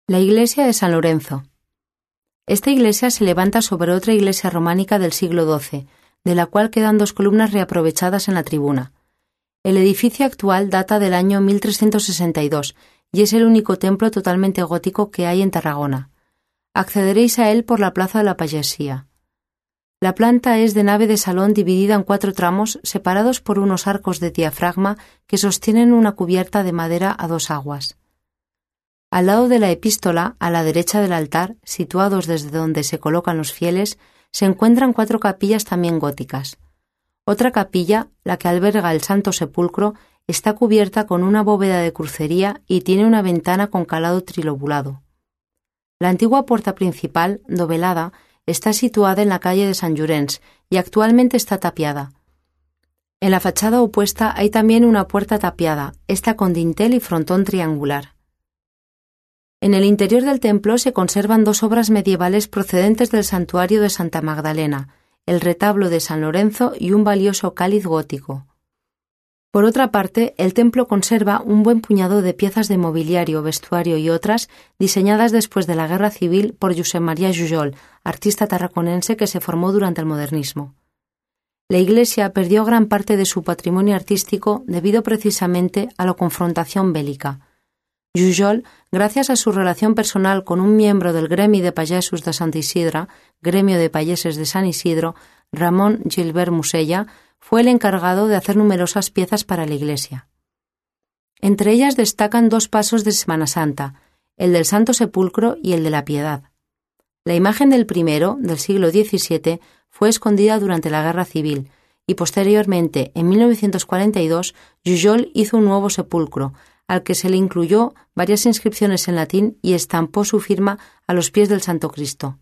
La iglesia de San Lorenzo. Esta iglesia se levanta sobre otra iglesia románica del siglo XII, de la cual quedan dos columnas reaprovechadas en la tribuna. El edificio actual data del año 1362 y es el único templo totalmente gótico que hay en Tarragona. Accederéis a él por la plaza de la Payasía. La planta es de nave de salón dividida en 4 tramos separados por unos arcos de diafragma que sostienen una cubierta de madera a 2 aguas. Al lado de la epístola, a la derecha del altar, situados desde donde se colocan los fieles, se encuentran 4 capillas también góticas. Otra capilla, la que alberga el Santo Sepulcro, está cubierta con una bóveda de crucería y tiene una ventana con calado trilobulado. La antigua puerta principal, dovelada, está situada en la calle de Sant Llorenç y actualmente está tapiada. En la fachada opuesta hay también una puerta tapiada, esta con dintel y frontón triangular. En el interior del templo se conservan 2 obras medievales procedentes del santuario de Santa Magdalena, el retablo de San Lorenzo y un valioso cáliz gótico. Por otra parte, el templo conserva un buen puñado de piezas de mobiliario, vestuario y otras diseñadas después de la Guerra Civil por Josep Maria Jujol, artista tarraconense que se formó durante el modernismo. La iglesia perdió gran parte de su patrimonio artístico debido precisamente a la confrontación bélica. Jujol, gracias a su relación personal con un miembro del Gremi de Pagesos de Sant Isidre, Gremio de Payeses de San Isidro, Ramón Gilbert Musella, fue el encargado de hacer numerosas piezas para la iglesia. Entre ellas destacan 2 pasos de Semana Santa, el del Santo Sepulcro y el de la Piedad. La imagen del primero, del siglo XVII, fue escondida durante la Guerra Civil y posteriormente, en 1942, Jujol hizo un nuevo sepulcro, al que se le incluyó varias inscripciones en latín y estampó su firma a los pies del Santo Cristo.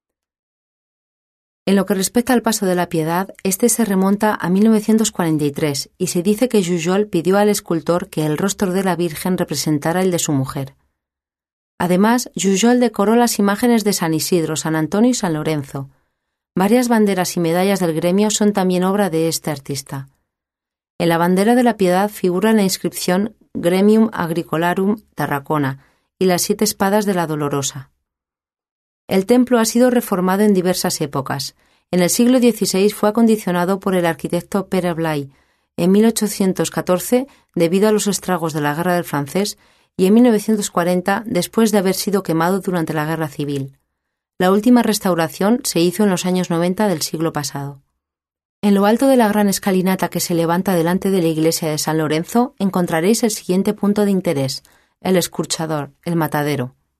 En lo que respecta al paso de la Piedad, este se remonta a 1943 y se dice que Jujol pidió al escultor que el rostro de la Virgen representara el de su mujer. Además, Jujol decoró las imágenes de San Isidro, San Antonio y San Lorenzo. Varias banderas y medallas del gremio son también obra de este artista. En la bandera de la Piedad figura la inscripción Gremium Agricolarum Tarracona y las 7 espadas de la Dolorosa. El templo ha sido reformado en diversas épocas. En el siglo XVI fue acondicionado por el arquitecto Pere Blai, en 1814 debido a los estragos de la Guerra del Francés y en 1940 después de haber sido quemado durante la Guerra Civil. La última restauración se hizo en los años 90 del siglo pasado. En lo alto de la gran escalinata que se levanta delante de la iglesia de San Lorenzo encontraréis el siguiente punto de interés, el escorxador, el matadero.